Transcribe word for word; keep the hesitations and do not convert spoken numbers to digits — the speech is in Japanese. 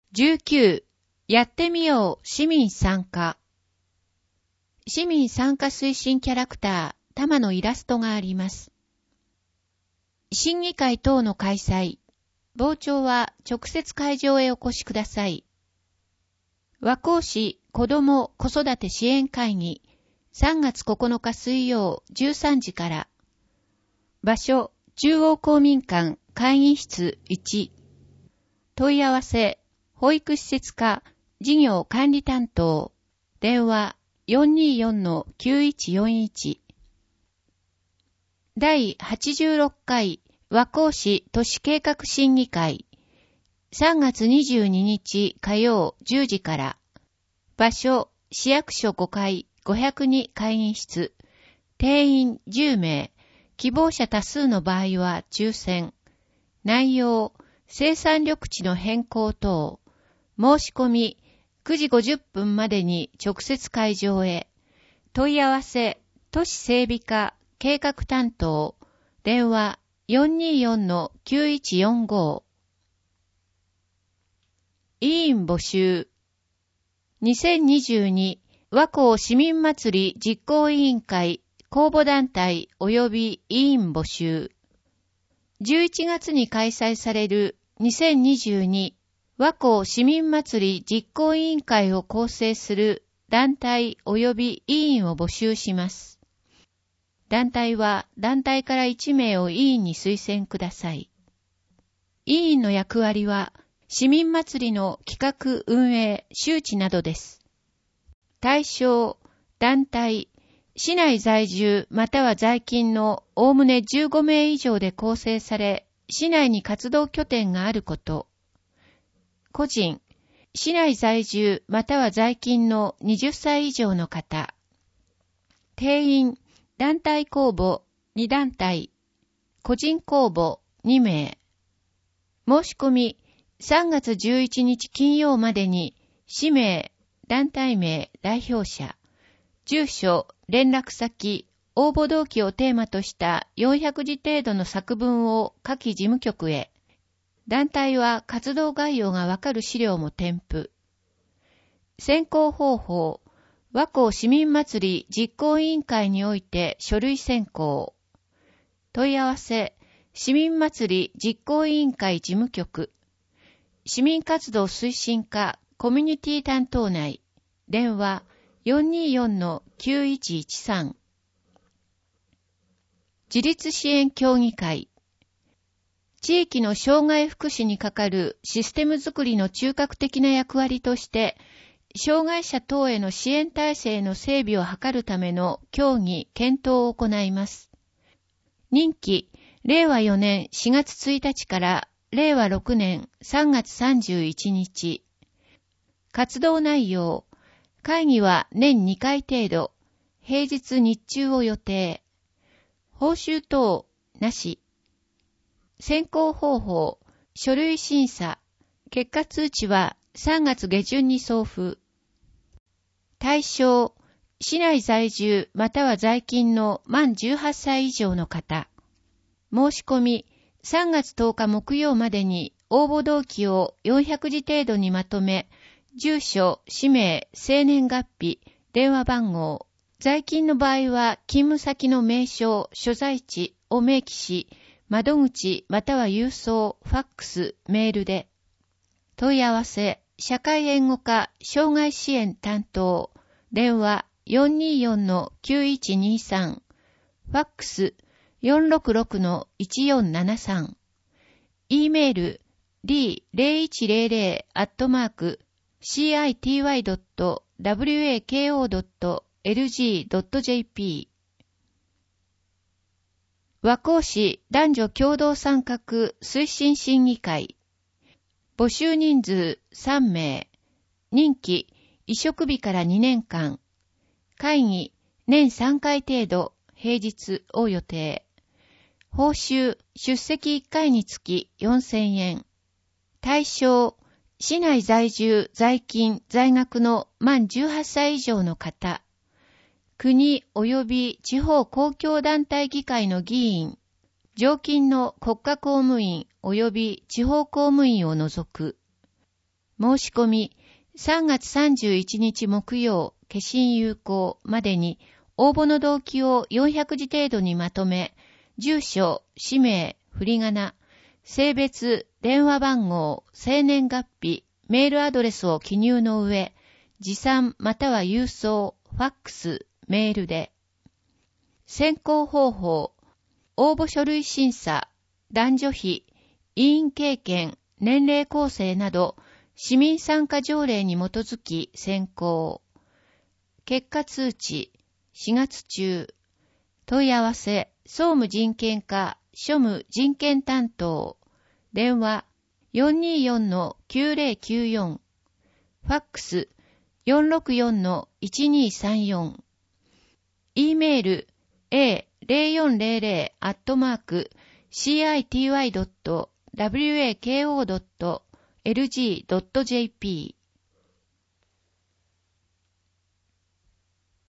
じゅうきゅう、やってみよう市民参加。市民参加推進キャラクター、玉のイラストがあります。審議会等の開催。傍聴は直接会場へお越しください。和光市子ども子育て支援会議、さんがつここのか水曜じゅうさんじから。場所、中央公民館会議室いち。問い合わせ、保育施設課事業管理担当。電話 よんにーよんのきゅういちよんいち。第はちじゅうろっかい和光市都市計画審議会。さんがつにじゅうににち火曜じゅうじから。場所、市役所ごかいごひゃくに会議室。定員じゅうめい。希望者多数の場合は抽選。内容、生産緑地の変更等。申し込み、くじごじゅっぷんまでに直接会場へ。問い合わせ、都市整備課計画担当。電話 よんにーよんのきゅういちよんご。委員募集。にせんにじゅうに和光市民祭り実行委員会公募団体及び委員募集。じゅういちがつに開催されるにせんにじゅうに和光市民祭り実行委員会を構成する団体及び委員を募集します。団体は団体からいちめいを委員に推薦ください。委員の役割は市民祭りの企画運営、周知などです。対象、団体、市内在住または在勤のおおむねじゅうごめい以上で構成され、市内に活動拠点があること。個人、市内在住または在勤のはたち以上の方。定員、団体公募にだんたい、個人公募にめい。申し込み、さんがつじゅういちにち金曜までに、氏名、団体名、代表者、住所、連絡先、応募動機をテーマとしたよんひゃくじ程度の作文を下記事務局へ。団体は活動概要がわかる資料も添付。選考方法、和光市民祭り実行委員会において書類選考。問い合わせ、市民祭り実行委員会事務局。市民活動推進課コミュニティ担当内。電話 よんにーよんのきゅういちいちさん。自立支援協議会。地域の障害福祉にかかるシステム作りの中核的な役割として、障害者等への支援体制の整備を図るための協議・検討を行います。任期、れいわよねんしがつついたちかられいわろくねんさんがつさんじゅういちにち。活動内容、会議は年にかい程度、平日日中を予定。報酬等、なし。選考方法、書類審査、結果通知はさんがつげじゅんに送付。対象、市内在住または在勤の満じゅうはっさい以上の方。申し込み、さんがつとおか木曜までに応募動機をよんひゃくじ程度にまとめ、住所、氏名、生年月日、電話番号、在勤の場合は勤務先の名称、所在地を明記し、窓口または郵送、ファックス、メールで。問い合わせ、社会援護課障害支援担当、電話 よんにーよんのきゅういちにさん、ファックス よんろくろくのいちよんななさん、e メール ディーゼロいちゼロゼロ アットマーク シーアイティーワイドットワコドットエルジードットジェーピー。和光市男女共同参画推進審議会。募集人数さんめい。任期、委嘱日からにねんかん。会議、年さんかい程度、平日を予定。報酬、出席いっかいにつきよんせんえん。対象、市内在住、在勤、在学の満じゅうはっさい以上の方。国及び地方公共団体議会の議員、常勤の国家公務員及び地方公務員を除く。 申し込み、さんがつさんじゅういちにち木曜、消印有効までに応募の動機をよんひゃくじ程度にまとめ、住所、氏名、振り仮名、性別、電話番号、生年月日、メールアドレスを記入の上、持参または郵送、ファックス、メールで。選考方法、応募書類審査、男女比、委員経験、年齢構成など、市民参加条例に基づき選考。結果通知、しがつ中。問い合わせ、総務人権課、庶務人権担当。電話、よんにーよんのきゅうぜろきゅうよん。ファックス、よんろくよんのいちにーさんよん。e メール、エーぜろよんぜろぜろ アットマーク シーアイティーワイドットワークオードットエルジードットジェーピー